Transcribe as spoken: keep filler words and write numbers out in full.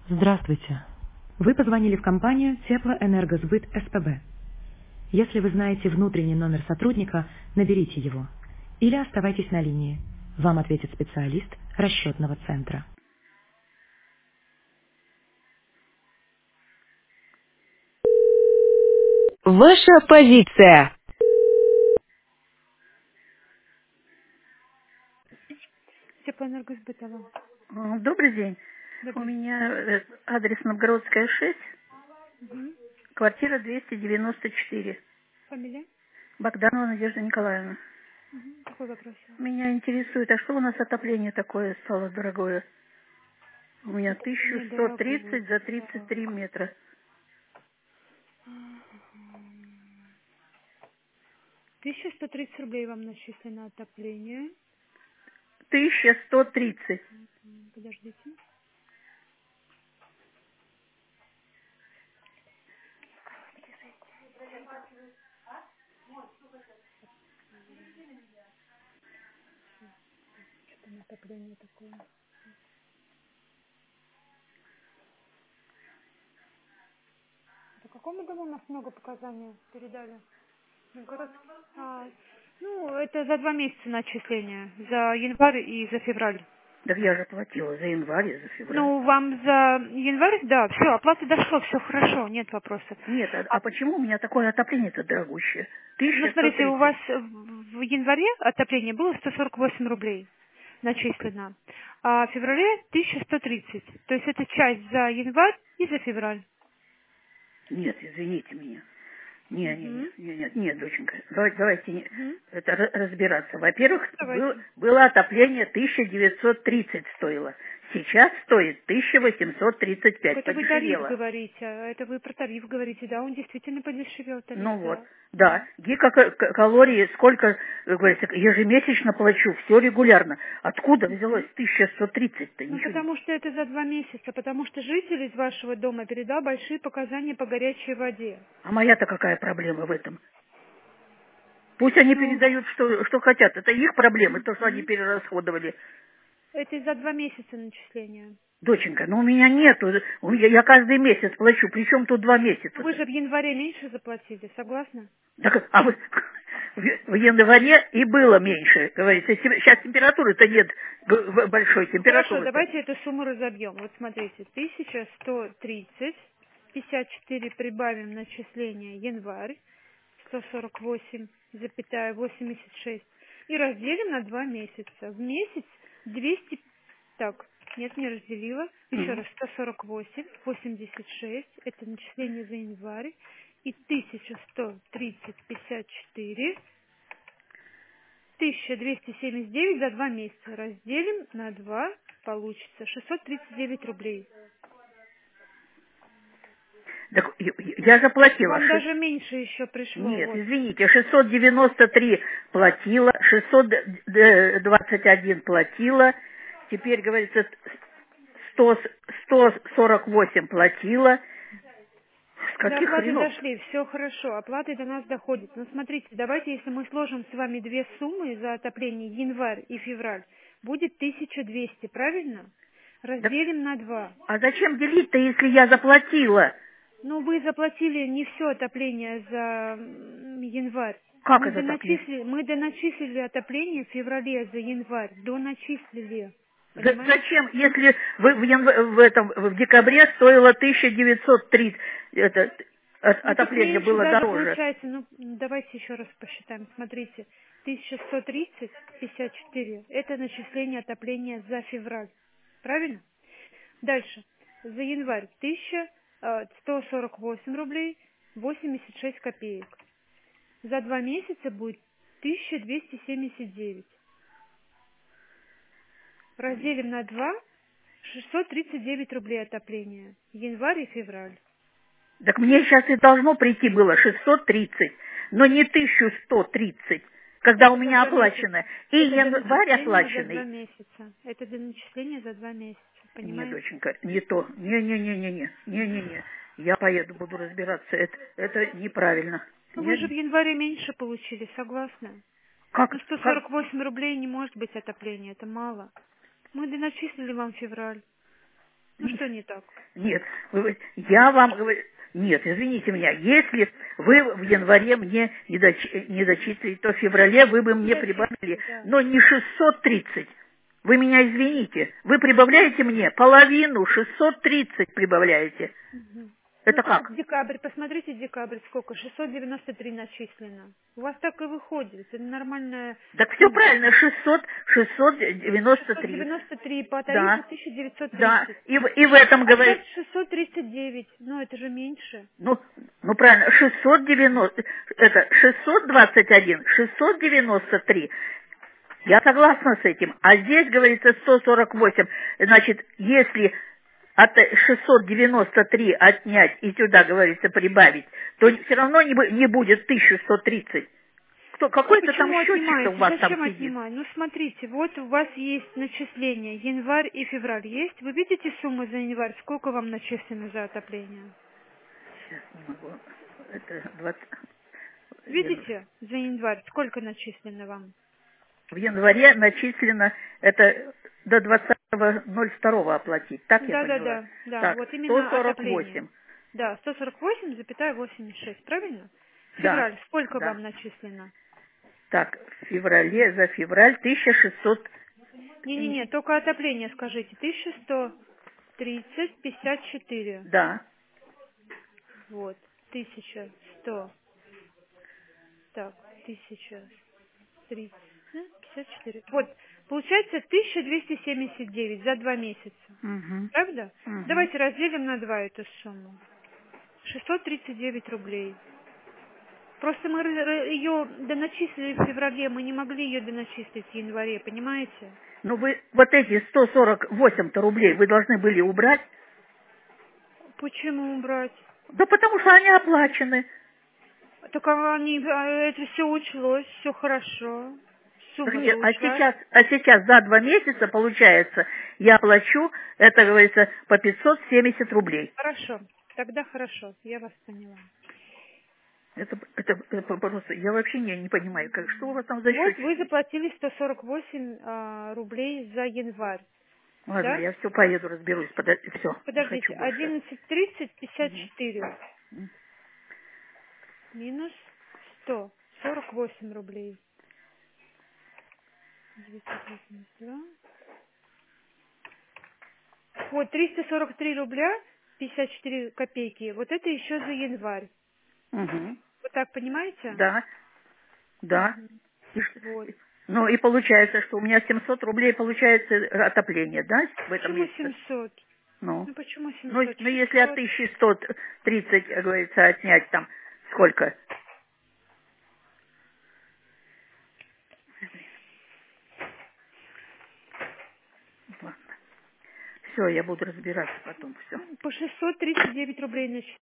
Здравствуйте. Вы позвонили в компанию Теплоэнергосбыт СПБ. Если вы знаете внутренний номер сотрудника, наберите его. Или оставайтесь на линии. Вам ответит специалист расчетного центра. Ваша позиция. Теплоэнергосбыт, алло. А, Добрый день. У Добрый. меня э, адрес Новгородская, шесть, Угу. квартира двести девяносто четыре. Фамилия? Богданова Надежда Николаевна. Угу. Какой вопрос? Меня интересует, а что у нас отопление такое стало дорогое? У меня тысяча сто Недорогое. тридцать за тридцать три метра. тысяча сто тридцать рублей вам начислено отопление. тысяча сто тридцать. М, Подождите. Что там отопление такое? По какому дому у нас много показаний передали? Новгородский. А, ну, это за два месяца начисления. За январь и за февраль. Так я же платила за январь и за февраль. Ну, вам за январь, да, все, оплата дошла, все хорошо, нет вопросов. Нет, а, А а почему у меня такое отопление-то дорогущее? Ну, тысяча сто смотрите, у тридцать. вас в в январе отопление было сто сорок восемь рублей начислено, а в феврале тысяча сто тридцать. То есть это часть за январь и за февраль. Нет, извините меня. Не, не, не, Угу. не, нет, нет, доченька, давайте, давайте не- Угу. это ра- разбираться. Во-первых, был- Давайте. было отопление тысяча девятьсот тридцать стоило. Сейчас стоит тысяча восемьсот тридцать Так пять, это вы тариф подешевело. говорите, а это вы про тариф говорите, да, он действительно подешевел тариф, Ну вот, да. да, гигакалории, сколько, как говорится, ежемесячно плачу, все регулярно. Откуда взялось Мгм. тысяча сто тридцать-то, Ну, ничего не... потому что это за два месяца, потому что житель из вашего дома передал большие показания по горячей воде. А моя-то какая проблема в этом? Пусть они Ну, передают, что, что хотят, это их проблемы, то, что они мгм. перерасходовали. Это за два месяца начисления. Доченька, ну у меня нету, у меня, я каждый месяц плачу, причем тут два Ну, вы месяца-то. же в январе меньше заплатили, согласны? Так, а вы в в январе и было меньше, говорится. Сейчас температуры-то нет, г- г- большой Хорошо, температуры-то. давайте эту сумму разобьем. Вот смотрите, тысяча сто тридцать, пятьдесят четыре прибавим начисление январь, сто сорок восемь, восемьдесят шесть, и разделим на два месяца. В месяц двести, так, нет, не разделила. Еще Мгм. раз, сто сорок восемь, восемьдесят шесть, это начисление за январь, и тысяча сто тридцать, пятьдесят четыре, тысяча двести семьдесят девять за два месяца. Разделим на два, получится шестьсот тридцать девять рублей. Так я я заплатила. Вам шесть- даже меньше еще пришло, Нет, вот. извините, шестьсот девяносто три платила, шестьсот двадцать один платила, теперь, говорится, сто, сто сорок восемь платила. С До каких оплаты хренов? дошли, все хорошо, оплаты до нас доходят. Но смотрите, давайте, если мы сложим с вами две суммы за отопление январь и февраль, будет тысяча двести, правильно? Да, Разделим на два. а зачем делить-то, если я заплатила? Ну, вы заплатили не все отопление за м, январь. Как Мы это так? Не- доначислили, мы доначислили отопление в феврале за январь. Доначислили. За- Понимаете? Зачем, если в, в янв- в этом в декабре стоило тысяча девятьсот три, это, от- Ну, так отопление меньше было даже дороже? получается. Ну, давайте еще раз посчитаем. Смотрите, тысяча сто тридцать, пятьдесят четыре. Это начисление отопления за февраль. Правильно? Дальше. За январь тысяча сто сорок восемь рублей восемьдесят шесть копеек. За два месяца будет тысяча двести семьдесят девять. Разделим на два, шестьсот тридцать девять рублей отопления. Январь и февраль. Так мне сейчас и должно прийти было шестьсот тридцать, но не тысяча сто тридцать, когда у Это за меня два месяца. оплачено. И Это до январь начисления за два оплаченный. месяца. Это до начисления за два месяца. Нет, Понимаете? доченька, не то. Не-не-не-не-не. Не-не-не. Я поеду, буду разбираться. Это, это неправильно. Ну вы же Не- в январе меньше получили, согласна? как, Ну сто как? сорок восемь рублей не может быть отопления, это мало. Мы доначислили вам февраль. Ну что не так? Нет, вы- я вам говорю, нет, извините меня, если вы в январе мне не, доч- не дочислили, то в феврале вы бы мне Дочислили, прибавили, да. но не шестьсот тридцать. Вы меня извините, вы прибавляете мне половину, шестьсот тридцать прибавляете. Мгм. Это Ну, как? декабрь, посмотрите декабрь, сколько? шестьсот девяносто три начислено. У вас так и выходит, это нормальная Так все сумма. правильно, шестьсот, шестьсот девяносто шестьсот три. девяносто три по тарифу Да, тысяча девятьсот да, тридцать. и, в- и в этом А сейчас говорит, шестьсот тридцать девять, ну это же меньше. ну, ну правильно, шестьсот девяносто, это шестьсот двадцать один, шестьсот девяносто три. Я согласна с этим. А здесь говорится сто сорок восемь. Значит, если от шестьсот девяносто три отнять и сюда, говорится, прибавить, то все равно не, бу- не будет тысяча сто тридцать. Кто, А какой-то там почему счетчик-то у отнимаете? вас там Зачем сидит. отнимать? Ну смотрите, вот у вас есть начисление январь и февраль есть. Вы видите сумму за январь? Сколько вам начислено за отопление? Сейчас не могу. Это двадцать. Видите за январь? Сколько начислено вам? В январе начислено это до двадцатого ноль второго оплатить. Так я Да, да, поняла. да, да. Так, Вот сто именно сорок отопление. восемь. Да, сто сорок восемь восемьдесят шесть, правильно? Да, Февраль, сколько да. вам начислено? Так, в феврале, за февраль тысяча шестьсот. Не-не-не, только отопление скажите. тысяча сто тридцать пятьдесят четыре. Да. Вот, тысяча сто. Так, тысяча тридцать пятьдесят четыре. Вот, получается тысяча двести семьдесят девять за два месяца. Угу. Правда? Угу. Давайте разделим на два эту сумму. шестьсот тридцать девять рублей. Просто мы ее доначислили в феврале, мы не могли ее доначислить в январе, понимаете? Ну вы вот эти сто сорок восемь-то рублей вы должны были убрать. Почему убрать? Да потому что они оплачены. Так они, а, это все учлось, все хорошо. Так Сумма-то нет, а учлась. сейчас, а сейчас за два месяца, получается, я плачу, это, говорится, по пятьсот семьдесят рублей. Хорошо, тогда хорошо, я вас поняла. Это, это, это просто, я вообще не, не понимаю, как, что у вас там за Вот вы счетчики. заплатили сто сорок восемь а, рублей за январь, Ладно, да? я все поеду, разберусь, подожди, все, не хочу Подождите, больше. одиннадцать тридцать пятьдесят четыре минус сто сорок восемь рублей. девятьсот восемьдесят два. Вот триста сорок три рубля пятьдесят четыре копейки. Вот это еще за январь. Угу. Вы так понимаете? Да, да. Мгм. И ш- Вот. ну и получается, что у меня семьсот рублей получается отопление, да, в этом Почему месяце? семьсот? Ну, Ну почему ну, семьсот? ну если от шестьсот. тысячи сто тридцать, как говорится, отнять там сколько? Ладно. Все, я буду разбираться потом, все. По шестьсот тридцать девять рублей на